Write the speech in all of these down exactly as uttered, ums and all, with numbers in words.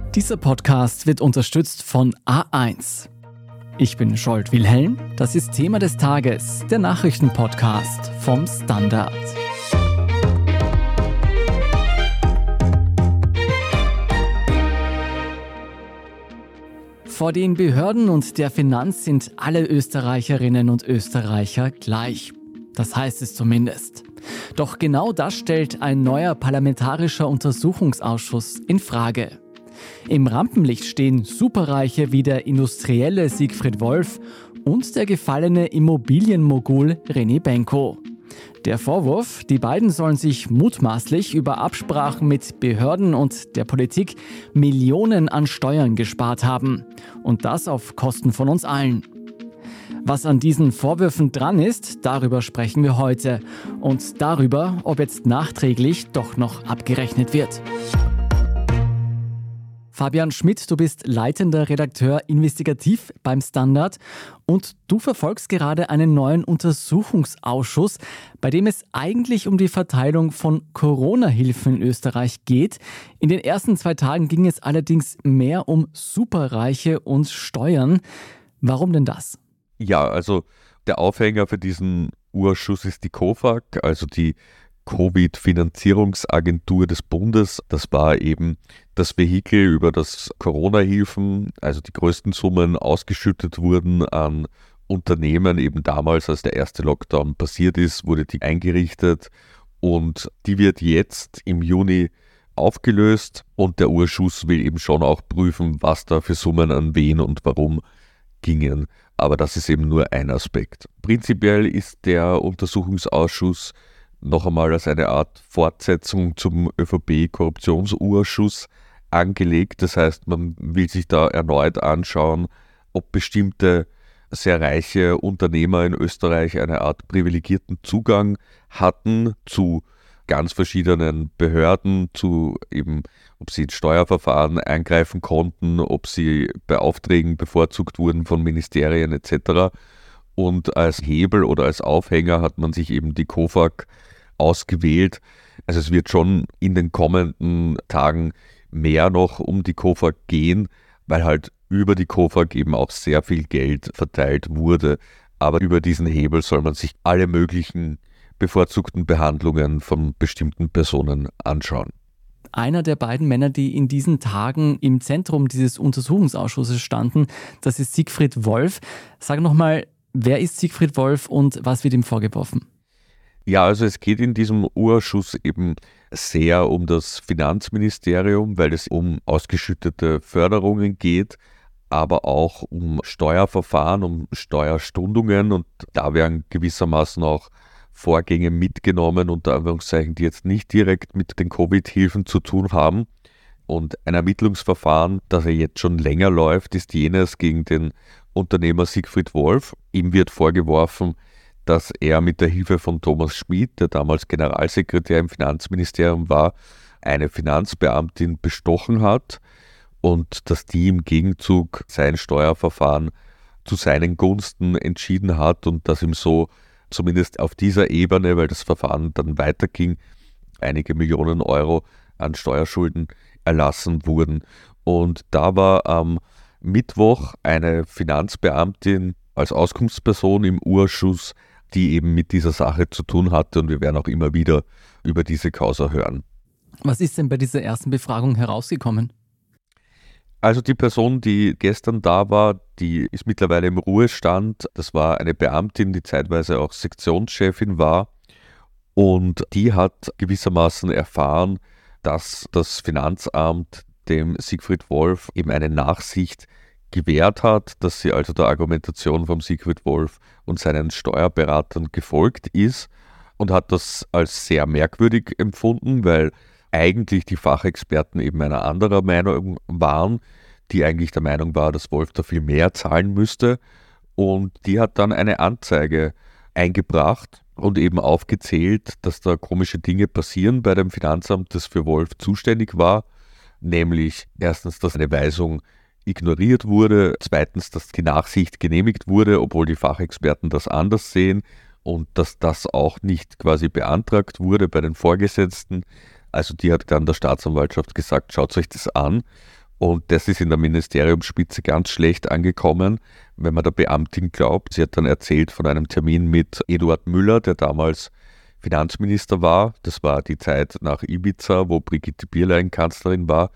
Dieser Podcast wird unterstützt von A eins. Ich bin Scholt Wilhelm, das ist Thema des Tages, der Nachrichtenpodcast vom Standard. Vor den Behörden und der Finanz sind alle Österreicherinnen und Österreicher gleich. Das heißt es zumindest. Doch genau das stellt ein neuer parlamentarischer Untersuchungsausschuss in Frage. Im Rampenlicht stehen Superreiche wie der industrielle Siegfried Wolf und der gefallene Immobilienmogul René Benko. Der Vorwurf, die beiden sollen sich mutmaßlich über Absprachen mit Behörden und der Politik Millionen an Steuern gespart haben. Und das auf Kosten von uns allen. Was an diesen Vorwürfen dran ist, darüber sprechen wir heute. Und darüber, ob jetzt nachträglich doch noch abgerechnet wird. Fabian Schmidt, du bist leitender Redakteur Investigativ beim Standard und du verfolgst gerade einen neuen Untersuchungsausschuss, bei dem es eigentlich um die Verteilung von Corona-Hilfen in Österreich geht. In den ersten zwei Tagen ging es allerdings mehr um Superreiche und Steuern. Warum denn das? Ja, also der Aufhänger für diesen Urschuss ist die KOFAG, also die Covid-Finanzierungsagentur des Bundes. Das war eben das Vehikel, über das Corona-Hilfen, also die größten Summen ausgeschüttet wurden an Unternehmen. Eben damals, als der erste Lockdown passiert ist, wurde die eingerichtet und die wird jetzt im Juni aufgelöst und der Urschuss will eben schon auch prüfen, was da für Summen an wen und warum gingen. Aber das ist eben nur ein Aspekt. Prinzipiell ist der Untersuchungsausschuss noch einmal als eine Art Fortsetzung zum ÖVP-Korruptionsurschuss angelegt. Das heißt, man will sich da erneut anschauen, ob bestimmte sehr reiche Unternehmer in Österreich eine Art privilegierten Zugang hatten zu ganz verschiedenen Behörden, zu eben, ob sie in Steuerverfahren eingreifen konnten, ob sie bei Aufträgen bevorzugt wurden von Ministerien et cetera. Und als Hebel oder als Aufhänger hat man sich eben die KOFAG ausgewählt. Also es wird schon in den kommenden Tagen mehr noch um die KOFAG gehen, weil halt über die KOFAG eben auch sehr viel Geld verteilt wurde. Aber über diesen Hebel soll man sich alle möglichen bevorzugten Behandlungen von bestimmten Personen anschauen. Einer der beiden Männer, die in diesen Tagen im Zentrum dieses Untersuchungsausschusses standen, das ist Siegfried Wolf. Sag nochmal, wer ist Siegfried Wolf und was wird ihm vorgeworfen? Ja, also es geht in diesem Urschuss eben sehr um das Finanzministerium, weil es um ausgeschüttete Förderungen geht, aber auch um Steuerverfahren, um Steuerstundungen und da werden gewissermaßen auch Vorgänge mitgenommen, unter Anführungszeichen, die jetzt nicht direkt mit den Covid-Hilfen zu tun haben. Und ein Ermittlungsverfahren, das ja jetzt schon länger läuft, ist jenes gegen den Unternehmer Siegfried Wolf. Ihm wird vorgeworfen, dass er mit der Hilfe von Thomas Schmid, der damals Generalsekretär im Finanzministerium war, eine Finanzbeamtin bestochen hat und dass die im Gegenzug sein Steuerverfahren zu seinen Gunsten entschieden hat und dass ihm so zumindest auf dieser Ebene, weil das Verfahren dann weiterging, einige Millionen Euro an Steuerschulden erlassen wurden. Und da war am Mittwoch eine Finanzbeamtin als Auskunftsperson im Urschuss, die eben mit dieser Sache zu tun hatte und wir werden auch immer wieder über diese Causa hören. Was ist denn bei dieser ersten Befragung herausgekommen? Also die Person, die gestern da war, die ist mittlerweile im Ruhestand. Das war eine Beamtin, die zeitweise auch Sektionschefin war und die hat gewissermaßen erfahren, dass das Finanzamt dem Siegfried Wolf eben eine Nachsicht gewährt hat, dass sie also der Argumentation vom Siegfried Wolf und seinen Steuerberatern gefolgt ist und hat das als sehr merkwürdig empfunden, weil eigentlich die Fachexperten eben einer anderer Meinung waren, die eigentlich der Meinung war, dass Wolf da viel mehr zahlen müsste. Und die hat dann eine Anzeige eingebracht und eben aufgezählt, dass da komische Dinge passieren bei dem Finanzamt, das für Wolf zuständig war. Nämlich erstens, dass eine Weisung ignoriert wurde, zweitens, dass die Nachsicht genehmigt wurde, obwohl die Fachexperten das anders sehen und dass das auch nicht quasi beantragt wurde bei den Vorgesetzten. Also die hat dann der Staatsanwaltschaft gesagt, schaut euch das an Und das ist in der Ministeriumsspitze ganz schlecht angekommen, wenn man der Beamtin glaubt. Sie hat dann erzählt von einem Termin mit Eduard Müller, der damals Finanzminister war. Das war die Zeit nach Ibiza, wo Brigitte Bierlein Kanzlerin war.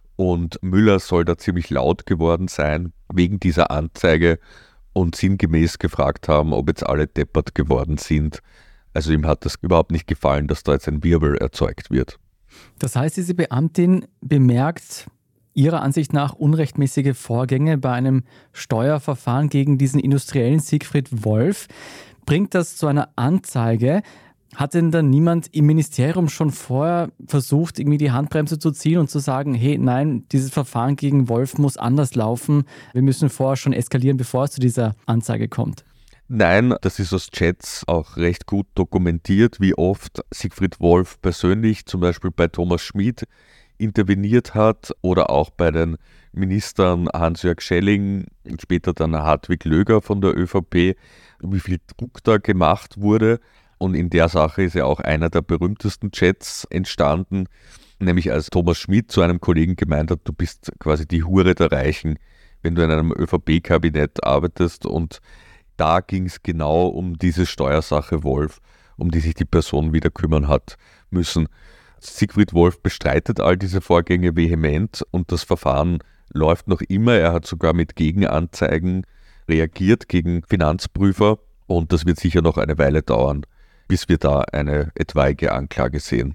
Und Müller soll da ziemlich laut geworden sein wegen dieser Anzeige und sinngemäß gefragt haben, ob jetzt alle deppert geworden sind. Also ihm hat das überhaupt nicht gefallen, dass da jetzt ein Wirbel erzeugt wird. Das heißt, diese Beamtin bemerkt Ihrer Ansicht nach unrechtmäßige Vorgänge bei einem Steuerverfahren gegen diesen Industriellen Siegfried Wolf, bringt das zu einer Anzeige. Hat denn dann niemand im Ministerium schon vorher versucht, irgendwie die Handbremse zu ziehen und zu sagen, hey, nein, dieses Verfahren gegen Wolf muss anders laufen, wir müssen vorher schon eskalieren, bevor es zu dieser Anzeige kommt? Nein, das ist aus Chats auch recht gut dokumentiert, wie oft Siegfried Wolf persönlich zum Beispiel bei Thomas Schmid interveniert hat oder auch bei den Ministern Hans-Jörg Schelling, später dann Hartwig Löger von der ÖVP, wie viel Druck da gemacht wurde. Und in der Sache ist ja auch einer der berühmtesten Chats entstanden, nämlich als Thomas Schmid zu einem Kollegen gemeint hat, du bist quasi die Hure der Reichen, wenn du in einem ÖVP-Kabinett arbeitest. Und da ging es genau um diese Steuersache Wolf, um die sich die Person wieder kümmern hat müssen. Siegfried Wolf bestreitet all diese Vorgänge vehement und das Verfahren läuft noch immer. Er hat sogar mit Gegenanzeigen reagiert gegen Finanzprüfer und das wird sicher noch eine Weile dauern, bis wir da eine etwaige Anklage sehen.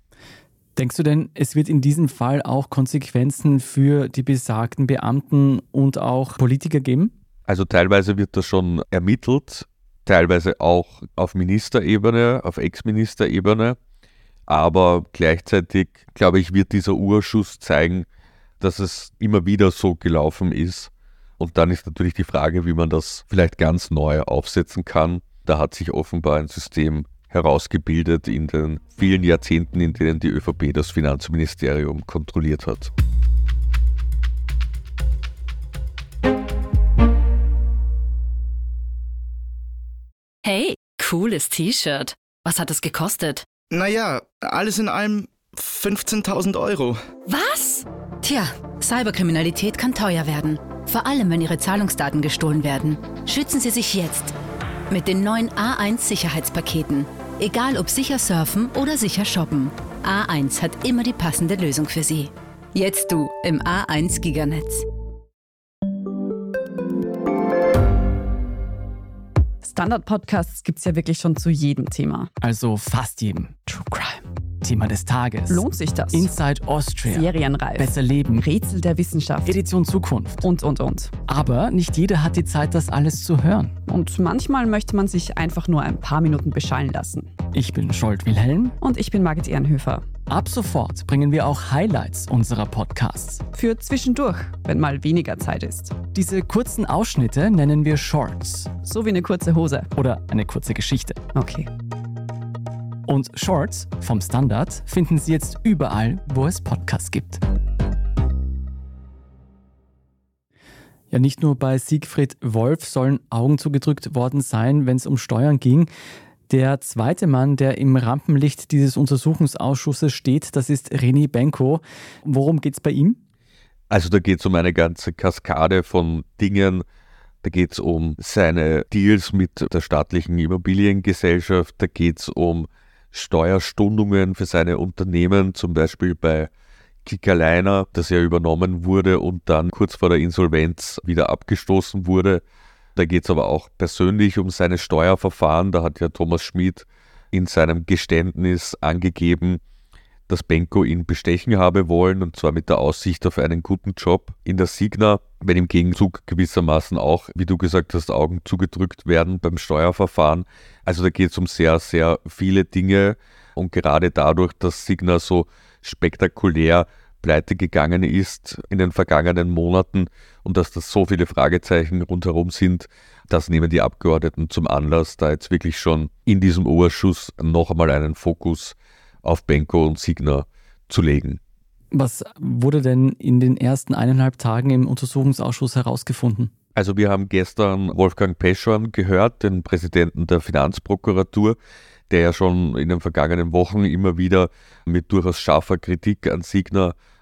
Denkst du denn, es wird in diesem Fall auch Konsequenzen für die besagten Beamten und auch Politiker geben? Also teilweise wird das schon ermittelt, teilweise auch auf Ministerebene, auf Ex-Ministerebene. Aber gleichzeitig, glaube ich, wird dieser Urschuss zeigen, dass es immer wieder so gelaufen ist. Und dann ist natürlich die Frage, wie man das vielleicht ganz neu aufsetzen kann. Da hat sich offenbar ein System herausgebildet in den vielen Jahrzehnten, in denen die ÖVP das Finanzministerium kontrolliert hat. Hey, cooles T-Shirt. Was hat es gekostet? Naja, alles in allem fünfzehntausend Euro. Was? Tja, Cyberkriminalität kann teuer werden. Vor allem, wenn Ihre Zahlungsdaten gestohlen werden. Schützen Sie sich jetzt mit den neuen A eins Sicherheitspaketen. Egal ob sicher surfen oder sicher shoppen. A eins hat immer die passende Lösung für Sie. Jetzt du im A eins Giganetz. Standard-Podcasts gibt es ja wirklich schon zu jedem Thema. Also fast jedem. True Crime. Thema des Tages. Lohnt sich das? Inside Austria. Serienreif. Besser leben. Rätsel der Wissenschaft. Edition Zukunft. Und, und, und. Aber nicht jeder hat die Zeit, das alles zu hören. Und manchmal möchte man sich einfach nur ein paar Minuten beschallen lassen. Ich bin Scholt Wilhelm. Und ich bin Margit Ehrenhöfer. Ab sofort bringen wir auch Highlights unserer Podcasts. Für zwischendurch, wenn mal weniger Zeit ist. Diese kurzen Ausschnitte nennen wir Shorts. So wie eine kurze Hose. Oder eine kurze Geschichte. Okay. Und Shorts vom Standard finden Sie jetzt überall, wo es Podcasts gibt. Ja, nicht nur bei Siegfried Wolf sollen Augen zugedrückt worden sein, wenn es um Steuern ging. Der zweite Mann, der im Rampenlicht dieses Untersuchungsausschusses steht, das ist René Benko. Worum geht es bei ihm? Also da geht es um eine ganze Kaskade von Dingen. Da geht es um seine Deals mit der staatlichen Immobiliengesellschaft. Da geht es um Steuerstundungen für seine Unternehmen, zum Beispiel bei Kickerliner, das ja übernommen wurde und dann kurz vor der Insolvenz wieder abgestoßen wurde. Da geht es aber auch persönlich um seine Steuerverfahren. Da hat ja Thomas Schmid in seinem Geständnis angegeben, dass Benko ihn bestechen habe wollen, und zwar mit der Aussicht auf einen guten Job in der Signa, wenn im Gegenzug gewissermaßen auch, wie du gesagt hast, Augen zugedrückt werden beim Steuerverfahren. Also da geht es um sehr, sehr viele Dinge, und gerade dadurch, dass Signa so spektakulär pleite gegangen ist in den vergangenen Monaten und dass da so viele Fragezeichen rundherum sind, das nehmen die Abgeordneten zum Anlass, da jetzt wirklich schon in diesem Ausschuss noch einmal einen Fokus auf Benko und Signa zu legen. Was wurde denn in den ersten eineinhalb Tagen im Untersuchungsausschuss herausgefunden? Also wir haben gestern Wolfgang Peschorn gehört, den Präsidenten der Finanzprokuratur, der ja schon in den vergangenen Wochen immer wieder mit durchaus scharfer Kritik an Signa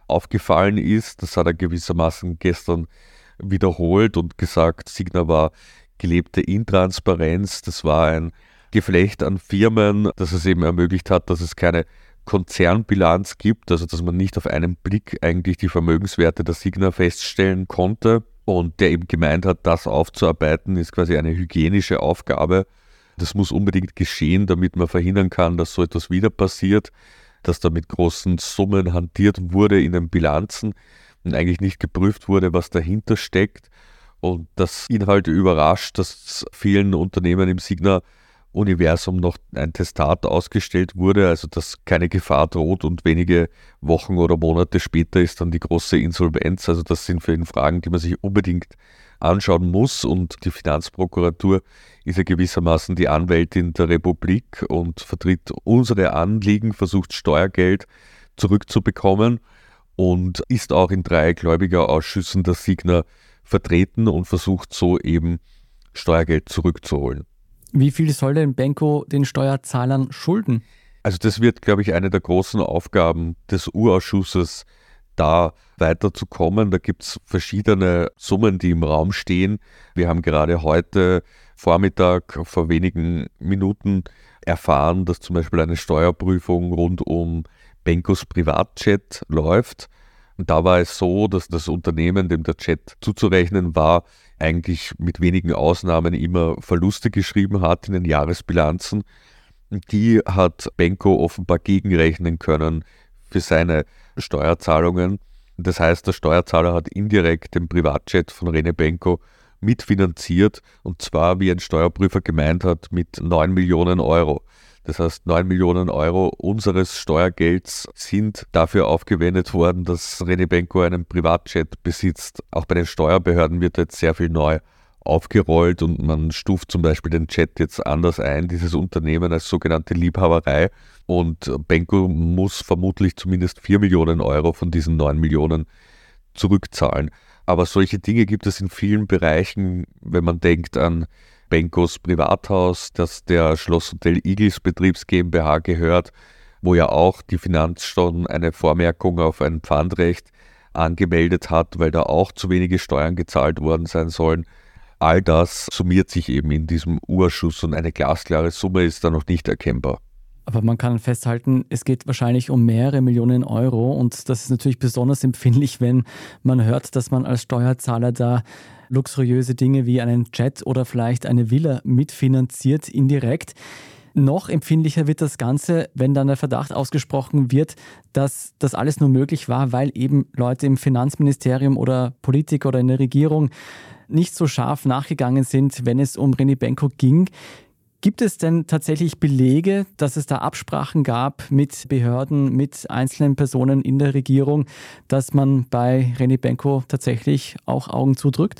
aufgefallen ist. Das hat er gewissermaßen gestern wiederholt und gesagt, Signa war gelebte Intransparenz. Das war ein Geflecht an Firmen, das es eben ermöglicht hat, dass es keine Konzernbilanz gibt, also dass man nicht auf einen Blick eigentlich die Vermögenswerte der Signa feststellen konnte. Und der eben gemeint hat, das aufzuarbeiten, ist quasi eine hygienische Aufgabe. Das muss unbedingt geschehen, damit man verhindern kann, dass so etwas wieder passiert, dass da mit großen Summen hantiert wurde in den Bilanzen und eigentlich nicht geprüft wurde, was dahinter steckt. Und das ihn halt überrascht, dass vielen Unternehmen im Signa-Universum noch ein Testat ausgestellt wurde, also dass keine Gefahr droht und wenige Wochen oder Monate später ist dann die große Insolvenz. Also das sind für ihn Fragen, die man sich unbedingt anschauen muss, und die Finanzprokuratur ist ja gewissermaßen die Anwältin der Republik und vertritt unsere Anliegen, versucht Steuergeld zurückzubekommen und ist auch in drei Gläubigerausschüssen der Signa vertreten und versucht so eben Steuergeld zurückzuholen. Wie viel soll denn Benko den Steuerzahlern schulden? Also das wird, glaube ich, eine der großen Aufgaben des U-Ausschusses, da weiterzukommen. Da gibt es verschiedene Summen, die im Raum stehen. Wir haben gerade heute Vormittag vor wenigen Minuten erfahren, dass zum Beispiel eine Steuerprüfung rund um Benkos Privatjet läuft. Und da war es so, dass das Unternehmen, dem der Jet zuzurechnen war, eigentlich mit wenigen Ausnahmen immer Verluste geschrieben hat in den Jahresbilanzen. Und die hat Benko offenbar gegenrechnen können für seine Steuerzahlungen. Das heißt, der Steuerzahler hat indirekt den Privatjet von René Benko mitfinanziert, und zwar, wie ein Steuerprüfer gemeint hat, mit neun Millionen Euro. Das heißt, neun Millionen Euro unseres Steuergelds sind dafür aufgewendet worden, dass René Benko einen Privatjet besitzt. Auch bei den Steuerbehörden wird jetzt sehr viel neu aufgerollt und man stuft zum Beispiel den Jet jetzt anders ein, dieses Unternehmen, als sogenannte Liebhaberei. Und Benko muss vermutlich zumindest vier Millionen Euro von diesen neun Millionen zurückzahlen. Aber solche Dinge gibt es in vielen Bereichen, wenn man denkt an Benkos Privathaus, das der Schlosshotel Igls Betriebs GmbH gehört, wo ja auch die Finanz schon eine Vormerkung auf ein Pfandrecht angemeldet hat, weil da auch zu wenige Steuern gezahlt worden sein sollen. All das summiert sich eben in diesem U-Ausschuss und eine glasklare Summe ist da noch nicht erkennbar. Aber man kann festhalten, es geht wahrscheinlich um mehrere Millionen Euro, und das ist natürlich besonders empfindlich, wenn man hört, dass man als Steuerzahler da luxuriöse Dinge wie einen Jet oder vielleicht eine Villa mitfinanziert, indirekt. Noch empfindlicher wird das Ganze, wenn dann der Verdacht ausgesprochen wird, dass das alles nur möglich war, weil eben Leute im Finanzministerium oder Politiker oder in der Regierung nicht so scharf nachgegangen sind, wenn es um René Benko ging. Gibt es denn tatsächlich Belege, dass es da Absprachen gab mit Behörden, mit einzelnen Personen in der Regierung, dass man bei René Benko tatsächlich auch Augen zudrückt?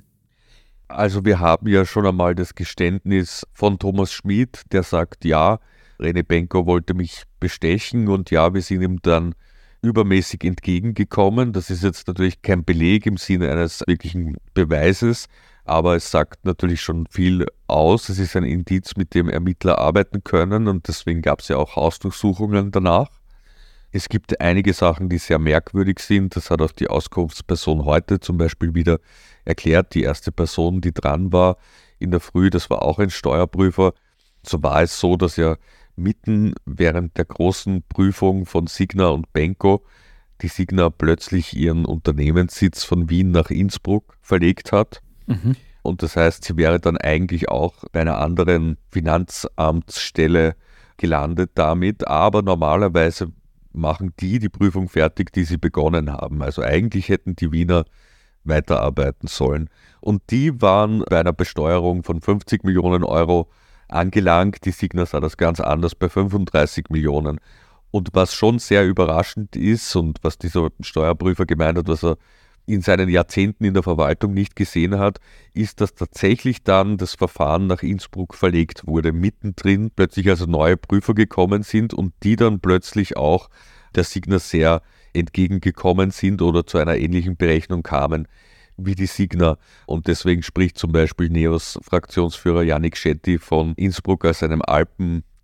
Also wir haben ja schon einmal das Geständnis von Thomas Schmid, der sagt, ja, René Benko wollte mich bestechen und ja, wir sind ihm dann übermäßig entgegengekommen. Das ist jetzt natürlich kein Beleg im Sinne eines wirklichen Beweises, aber es sagt natürlich schon viel aus. Es ist ein Indiz, mit dem Ermittler arbeiten können, und deswegen gab es ja auch Hausdurchsuchungen danach. Es gibt einige Sachen, die sehr merkwürdig sind. Das hat auch die Auskunftsperson heute zum Beispiel wieder erklärt. Die erste Person, die dran war in der Früh, das war auch ein Steuerprüfer. So war es so, dass er mitten während der großen Prüfung von Signa und Benko die Signa plötzlich ihren Unternehmenssitz von Wien nach Innsbruck verlegt hat. Mhm. Und das heißt, sie wäre dann eigentlich auch bei einer anderen Finanzamtsstelle gelandet damit. Aber normalerweise machen die die Prüfung fertig, die sie begonnen haben. Also eigentlich hätten die Wiener weiterarbeiten sollen. Und die waren bei einer Besteuerung von fünfzig Millionen Euro angelangt. Die Signa sah das ganz anders bei fünfunddreißig Millionen. Und was schon sehr überraschend ist und was dieser Steuerprüfer gemeint hat, was er in seinen Jahrzehnten in der Verwaltung nicht gesehen hat, ist, dass tatsächlich dann das Verfahren nach Innsbruck verlegt wurde. Mittendrin plötzlich also neue Prüfer gekommen sind und die dann plötzlich auch der Signa sehr entgegengekommen sind oder zu einer ähnlichen Berechnung kamen wie die Signa. Und deswegen spricht zum Beispiel Neos Fraktionsführer Yannick Shetty von Innsbruck als einem Alpen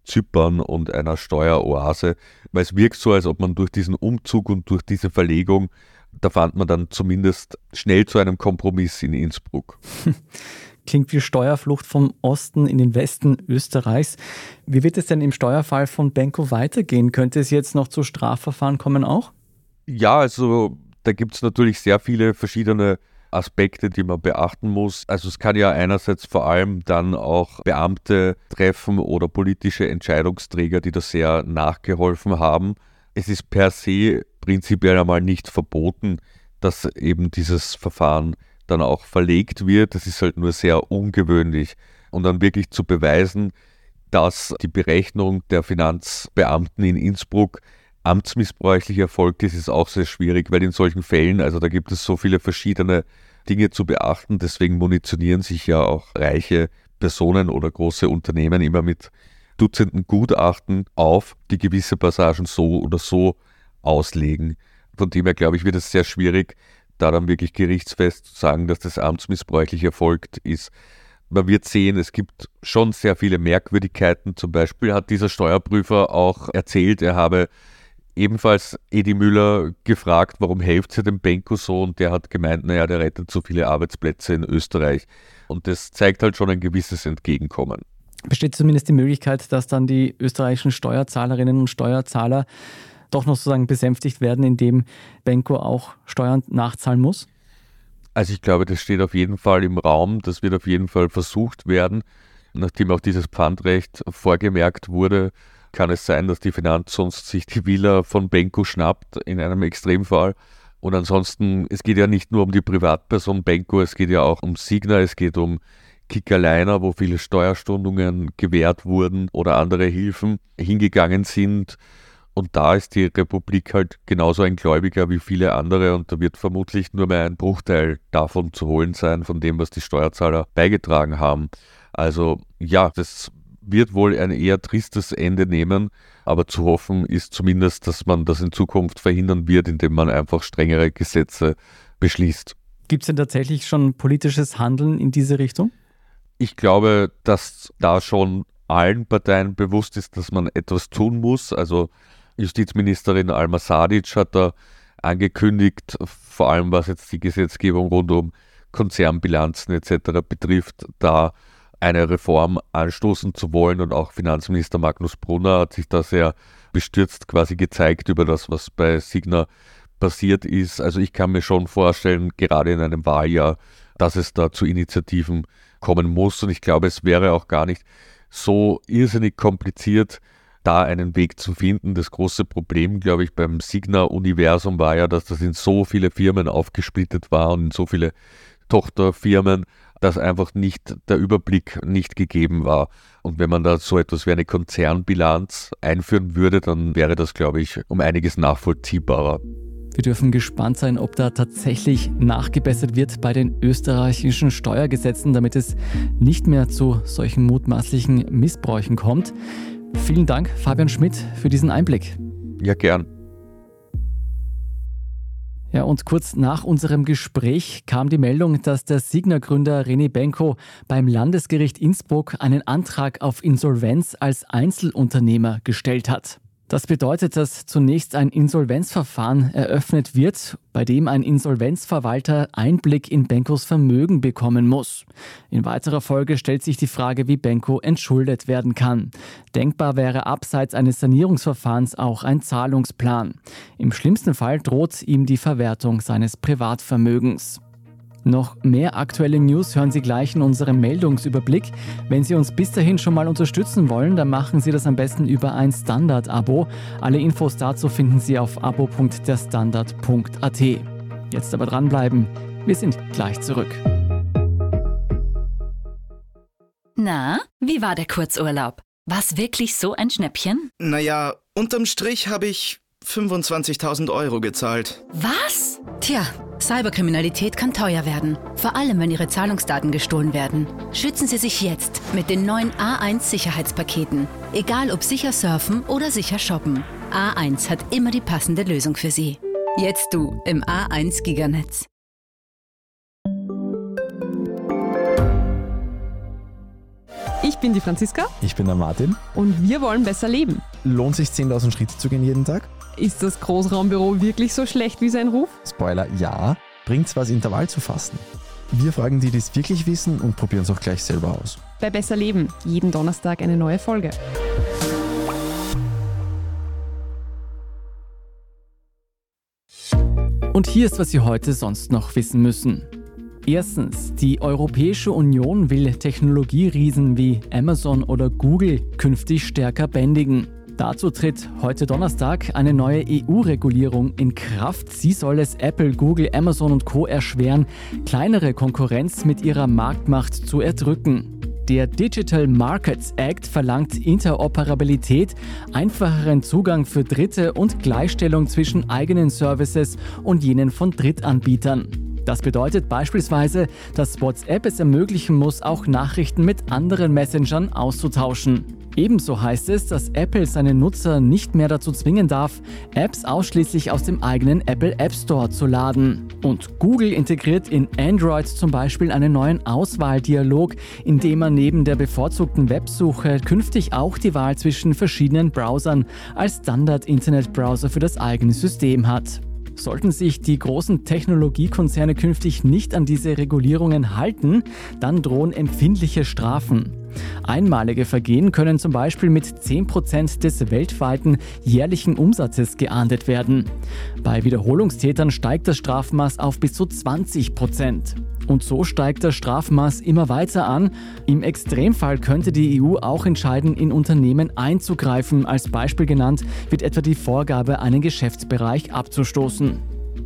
Zypern und einer Steueroase, weil es wirkt so, als ob man durch diesen Umzug und durch diese Verlegung, da fand man dann zumindest schnell zu einem Kompromiss in Innsbruck. Klingt wie Steuerflucht vom Osten in den Westen Österreichs. Wie wird es denn im Steuerfall von Benko weitergehen? Könnte es jetzt noch zu Strafverfahren kommen auch? Ja, also da gibt es natürlich sehr viele verschiedene Aspekte, die man beachten muss. Also es kann ja einerseits vor allem dann auch Beamte treffen oder politische Entscheidungsträger, die da sehr nachgeholfen haben. Es ist per se prinzipiell einmal nicht verboten, dass eben dieses Verfahren dann auch verlegt wird. Das ist halt nur sehr ungewöhnlich. Und dann wirklich zu beweisen, dass die Berechnung der Finanzbeamten in Innsbruck amtsmissbräuchlich erfolgt ist, ist auch sehr schwierig, weil in solchen Fällen, also da gibt es so viele verschiedene Dinge zu beachten, deswegen munitionieren sich ja auch reiche Personen oder große Unternehmen immer mit Dutzenden Gutachten auf, die gewisse Passagen so oder so auslegen. Von dem her, glaube ich, wird es sehr schwierig, da dann wirklich gerichtsfest zu sagen, dass das amtsmissbräuchlich erfolgt ist. Man wird sehen, es gibt schon sehr viele Merkwürdigkeiten. Zum Beispiel hat dieser Steuerprüfer auch erzählt, er habe ebenfalls Edi Müller gefragt, warum hilft sie dem Benko so, und der hat gemeint, naja, der rettet so viele Arbeitsplätze in Österreich. Und das zeigt halt schon ein gewisses Entgegenkommen. Besteht zumindest die Möglichkeit, dass dann die österreichischen Steuerzahlerinnen und Steuerzahler doch noch sozusagen besänftigt werden, indem Benko auch Steuern nachzahlen muss? Also ich glaube, das steht auf jeden Fall im Raum. Das wird auf jeden Fall versucht werden. Nachdem auch dieses Pfandrecht vorgemerkt wurde, kann es sein, dass die Finanz sonst sich die Villa von Benko schnappt, in einem Extremfall. Und ansonsten, es geht ja nicht nur um die Privatperson Benko, es geht ja auch um Signa, es geht um Kickerliner, wo viele Steuerstundungen gewährt wurden oder andere Hilfen hingegangen sind. Und da ist die Republik halt genauso ein Gläubiger wie viele andere, und da wird vermutlich nur mehr ein Bruchteil davon zu holen sein, von dem, was die Steuerzahler beigetragen haben. Also ja, das wird wohl ein eher tristes Ende nehmen, aber zu hoffen ist zumindest, dass man das in Zukunft verhindern wird, indem man einfach strengere Gesetze beschließt. Gibt es denn tatsächlich schon politisches Handeln in diese Richtung? Ich glaube, dass da schon allen Parteien bewusst ist, dass man etwas tun muss. Also Justizministerin Alma Sadic hat da angekündigt, vor allem was jetzt die Gesetzgebung rund um Konzernbilanzen et cetera betrifft, da eine Reform anstoßen zu wollen, und auch Finanzminister Magnus Brunner hat sich da sehr bestürzt quasi gezeigt über das, was bei Signa passiert ist. Also ich kann mir schon vorstellen, gerade in einem Wahljahr, dass es da zu Initiativen kommen muss, und ich glaube, es wäre auch gar nicht so irrsinnig kompliziert, da einen Weg zu finden. Das große Problem, glaube ich, beim Signa-Universum war ja, dass das in so viele Firmen aufgesplittet war und in so viele Tochterfirmen, dass einfach nicht der Überblick nicht gegeben war. Und wenn man da so etwas wie eine Konzernbilanz einführen würde, dann wäre das, glaube ich, um einiges nachvollziehbarer. Wir dürfen gespannt sein, ob da tatsächlich nachgebessert wird bei den österreichischen Steuergesetzen, damit es nicht mehr zu solchen mutmaßlichen Missbräuchen kommt. Vielen Dank, Fabian Schmidt, für diesen Einblick. Ja, gern. Ja, und kurz nach unserem Gespräch kam die Meldung, dass der Signa-Gründer René Benko beim Landesgericht Innsbruck einen Antrag auf Insolvenz als Einzelunternehmer gestellt hat. Das bedeutet, dass zunächst ein Insolvenzverfahren eröffnet wird, bei dem ein Insolvenzverwalter Einblick in Benkos Vermögen bekommen muss. In weiterer Folge stellt sich die Frage, wie Benko entschuldet werden kann. Denkbar wäre abseits eines Sanierungsverfahrens auch ein Zahlungsplan. Im schlimmsten Fall droht ihm die Verwertung seines Privatvermögens. Noch mehr aktuelle News hören Sie gleich in unserem Meldungsüberblick. Wenn Sie uns bis dahin schon mal unterstützen wollen, dann machen Sie das am besten über ein Standard-Abo. Alle Infos dazu finden Sie auf abo punkt der standard punkt a t. Jetzt aber dranbleiben, wir sind gleich zurück. Na, wie war der Kurzurlaub? War's wirklich so ein Schnäppchen? Naja, unterm Strich habe ich fünfundzwanzigtausend Euro gezahlt. Was? Tja, Cyberkriminalität kann teuer werden. Vor allem, wenn Ihre Zahlungsdaten gestohlen werden. Schützen Sie sich jetzt mit den neuen A eins Sicherheitspaketen. Egal ob sicher surfen oder sicher shoppen. A eins hat immer die passende Lösung für Sie. Jetzt du im A eins Giganetz. Ich bin die Franziska. Ich bin der Martin. Und wir wollen besser leben. Lohnt sich zehntausend Schritte zu gehen jeden Tag? Ist das Großraumbüro wirklich so schlecht wie sein Ruf? Spoiler, ja. Bringt's was, Intervall zu fasten? Wir fragen die, die es wirklich wissen und probieren es auch gleich selber aus. Bei Besser Leben, jeden Donnerstag eine neue Folge. Und hier ist, was Sie heute sonst noch wissen müssen. Erstens, die Europäische Union will Technologieriesen wie Amazon oder Google künftig stärker bändigen. Dazu tritt heute Donnerstag eine neue E U-Regulierung in Kraft. Sie soll es Apple, Google, Amazon und Co. erschweren, kleinere Konkurrenz mit ihrer Marktmacht zu erdrücken. Der Digital Markets Act verlangt Interoperabilität, einfacheren Zugang für Dritte und Gleichstellung zwischen eigenen Services und jenen von Drittanbietern. Das bedeutet beispielsweise, dass WhatsApp es ermöglichen muss, auch Nachrichten mit anderen Messengern auszutauschen. Ebenso heißt es, dass Apple seine Nutzer nicht mehr dazu zwingen darf, Apps ausschließlich aus dem eigenen Apple App Store zu laden. Und Google integriert in Android zum Beispiel einen neuen Auswahldialog, in dem man neben der bevorzugten Websuche künftig auch die Wahl zwischen verschiedenen Browsern als Standard-Internetbrowser für das eigene System hat. Sollten sich die großen Technologiekonzerne künftig nicht an diese Regulierungen halten, dann drohen empfindliche Strafen. Einmalige Vergehen können zum Beispiel mit zehn Prozent des weltweiten jährlichen Umsatzes geahndet werden. Bei Wiederholungstätern steigt das Strafmaß auf bis zu zwanzig Prozent. Und so steigt das Strafmaß immer weiter an. Im Extremfall könnte die E U auch entscheiden, in Unternehmen einzugreifen. Als Beispiel genannt wird etwa die Vorgabe, einen Geschäftsbereich abzustoßen.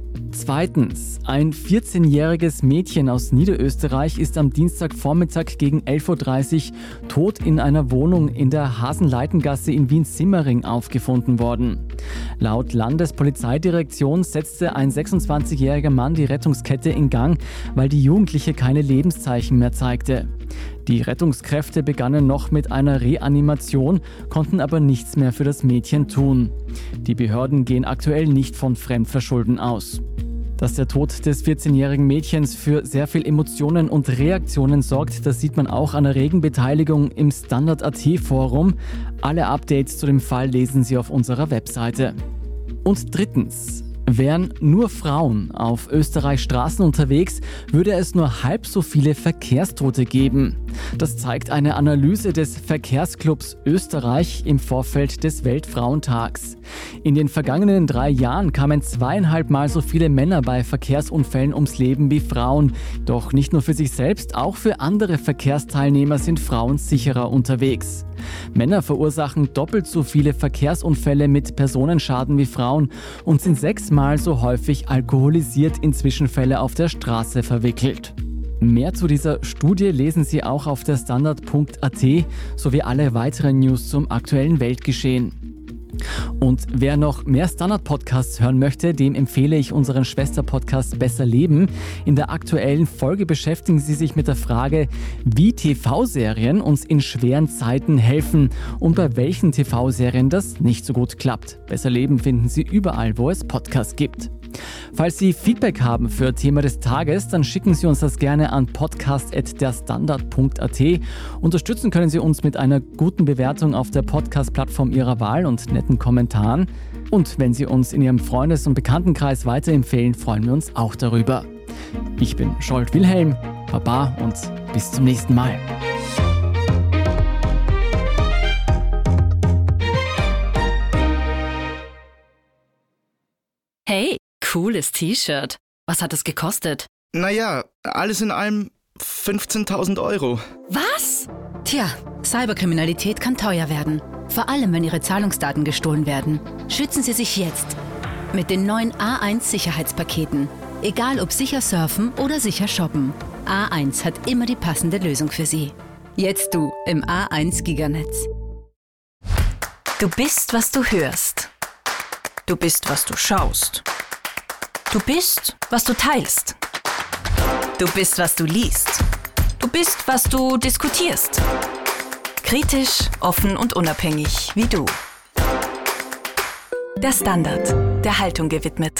Zweitens. Ein vierzehnjähriges Mädchen aus Niederösterreich ist am Dienstagvormittag gegen elf Uhr dreißig tot in einer Wohnung in der Hasenleitengasse in Wien-Simmering aufgefunden worden. Laut Landespolizeidirektion setzte ein sechsundzwanzigjähriger Mann die Rettungskette in Gang, weil die Jugendliche keine Lebenszeichen mehr zeigte. Die Rettungskräfte begannen noch mit einer Reanimation, konnten aber nichts mehr für das Mädchen tun. Die Behörden gehen aktuell nicht von Fremdverschulden aus. Dass der Tod des vierzehnjährigen Mädchens für sehr viel Emotionen und Reaktionen sorgt, das sieht man auch an der regen Beteiligung im Standard Punkt A T Forum. Alle Updates zu dem Fall lesen Sie auf unserer Webseite. Und drittens. Wären nur Frauen auf Österreichs Straßen unterwegs, würde es nur halb so viele Verkehrstote geben. Das zeigt eine Analyse des Verkehrsclubs Österreich im Vorfeld des Weltfrauentags. In den vergangenen drei Jahren kamen zweieinhalb Mal so viele Männer bei Verkehrsunfällen ums Leben wie Frauen. Doch nicht nur für sich selbst, auch für andere Verkehrsteilnehmer sind Frauen sicherer unterwegs. Männer verursachen doppelt so viele Verkehrsunfälle mit Personenschaden wie Frauen und sind sechsmal so häufig alkoholisiert in Zwischenfälle auf der Straße verwickelt. Mehr zu dieser Studie lesen Sie auch auf der Standard Punkt A T sowie alle weiteren News zum aktuellen Weltgeschehen. Und wer noch mehr Standard-Podcasts hören möchte, dem empfehle ich unseren Schwester-Podcast Besser Leben. In der aktuellen Folge beschäftigen sie sich mit der Frage, wie T V-Serien uns in schweren Zeiten helfen und bei welchen T V-Serien das nicht so gut klappt. Besser Leben finden Sie überall, wo es Podcasts gibt. Falls Sie Feedback haben für Thema des Tages, dann schicken Sie uns das gerne an podcast at derstandard punkt a t. Unterstützen können Sie uns mit einer guten Bewertung auf der Podcast-Plattform Ihrer Wahl und netten Kommentaren. Und wenn Sie uns in Ihrem Freundes- und Bekanntenkreis weiterempfehlen, freuen wir uns auch darüber. Ich bin Scholt Wilhelm, Baba und bis zum nächsten Mal. Hey, cooles T-Shirt. Was hat es gekostet? Naja, alles in allem fünfzehntausend Euro. Was? Tja, Cyberkriminalität kann teuer werden. Vor allem, wenn Ihre Zahlungsdaten gestohlen werden. Schützen Sie sich jetzt. Mit den neuen A eins Sicherheitspaketen. Egal ob sicher surfen oder sicher shoppen. A eins hat immer die passende Lösung für Sie. Jetzt du im A eins Giganetz. Du bist, was du hörst. Du bist, was du schaust. Du bist, was du teilst. Du bist, was du liest. Du bist, was du diskutierst. Kritisch, offen und unabhängig wie du. Der Standard, der Haltung gewidmet.